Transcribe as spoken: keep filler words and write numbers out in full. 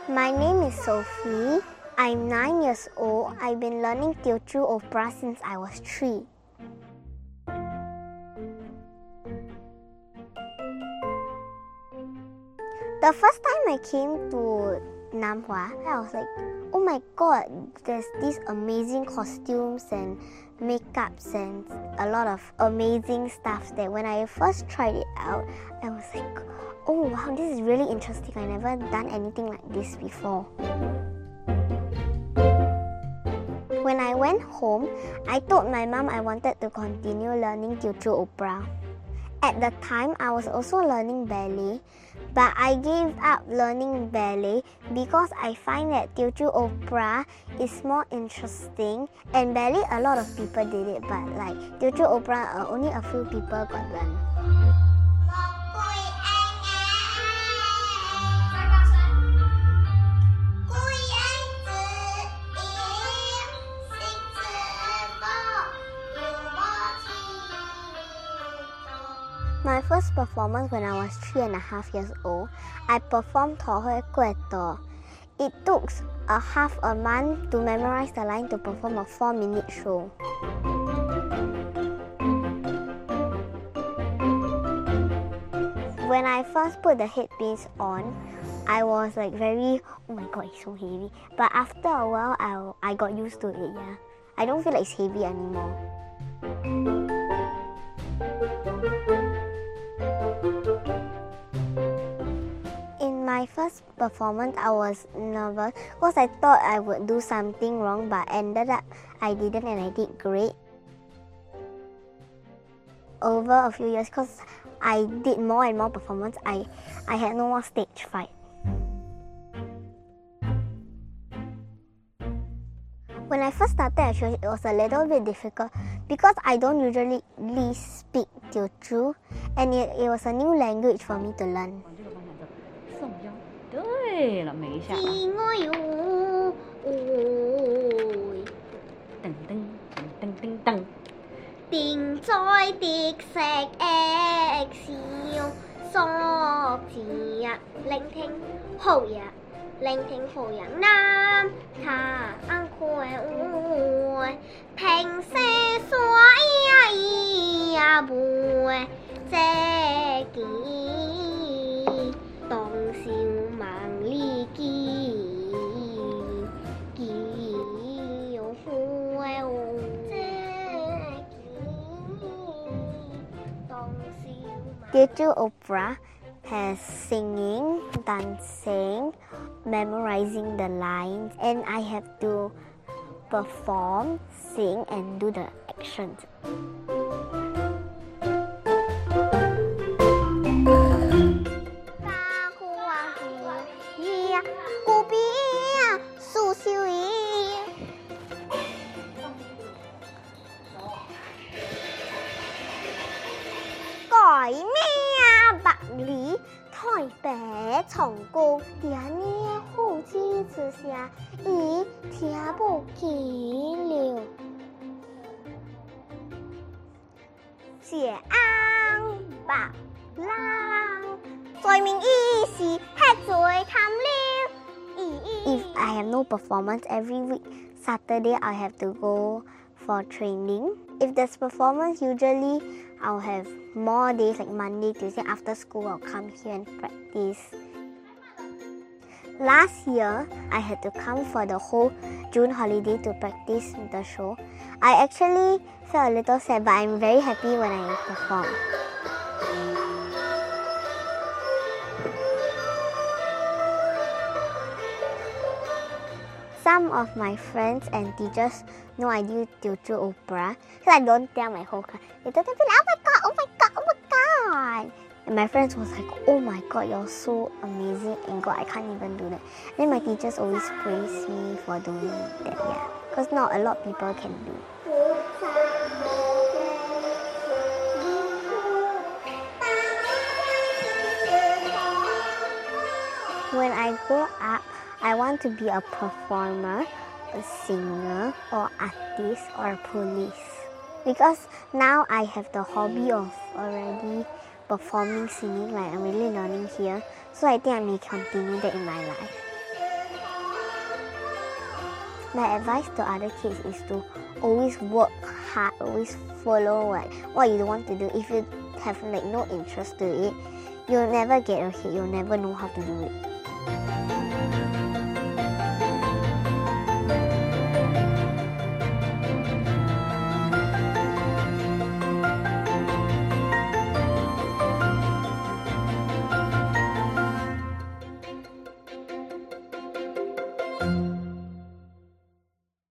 My name is Sophie. I'm nine years old. I've been learning Teochew opera since I was three. The first time I came to Nam Hua, I was like, oh my god, there's these amazing costumes and makeups and a lot of amazing stuff that when I first tried it out, I was like, oh wow, this is really interesting. I never done anything like this before. When I went home, I told my mom I wanted to continue learning Teochew opera. At the time, I was also learning ballet, but I gave up learning ballet because I find that Teochew opera is more interesting, and ballet a lot of people did it, but like Teochew opera uh, only a few people got learn. My first performance when I was three and a half years old, I performed Tho Hoi Kwe To. It took a half a month to memorize the line to perform a four minute show. When I first put the headpiece on, I was like very, oh my god, it's so heavy. But after a while, I, I got used to it, yeah. I don't feel like it's heavy anymore. In my first performance, I was nervous because I thought I would do something wrong, but ended up I didn't and I did great. Over a few years, because I did more and more performance, I, I had no more stage fright. When I first started at church, it was a little bit difficult because I don't usually speak Teochew, and it, it was a new language for me to learn. 对了，没下。噔噔噔噔噔噔。 定在的石액笑，索字日聆聽好日，聆聽好人南他安開會，平息所以呀背這記，當笑萬里記記有會會。Teochew opera has singing, dancing, memorizing the lines, and I have to perform, sing, and do the actions. Cõi mẹ bạc lý, thỏi bé trọng cô, tía nia hủ chi từ xia, ý thía bộ ký liều. Xỉa an bạc lang, rồi mình y xì hết rồi tham liêu. If I have no performance every week, Saturday I have to go for training. If there's performance, usually I'll have more days like Monday, Tuesday. After school, I'll come here and practice. Last year, I had to come for the whole June holiday to practice the show. I actually felt a little sad, but I'm very happy when I perform. Some of my friends and teachers know I do Teochew opera, so I don't tell my whole class. They tell me, oh my god, oh my god, oh my god. And my friends was like, oh my god, you're so amazing, and god, I can't even do that. And then my teachers always praise me for doing that, yeah. Because not a lot of people can do. When I grow up, I want to be a performer, a singer, or artist, or police. Because now I have the hobby of already performing, singing, like I'm really learning here. So I think I may continue that in my life. My advice to other kids is to always work hard, always follow like what you want to do. If you have like no interest to it, you'll never get ahead, you'll never know how to do it.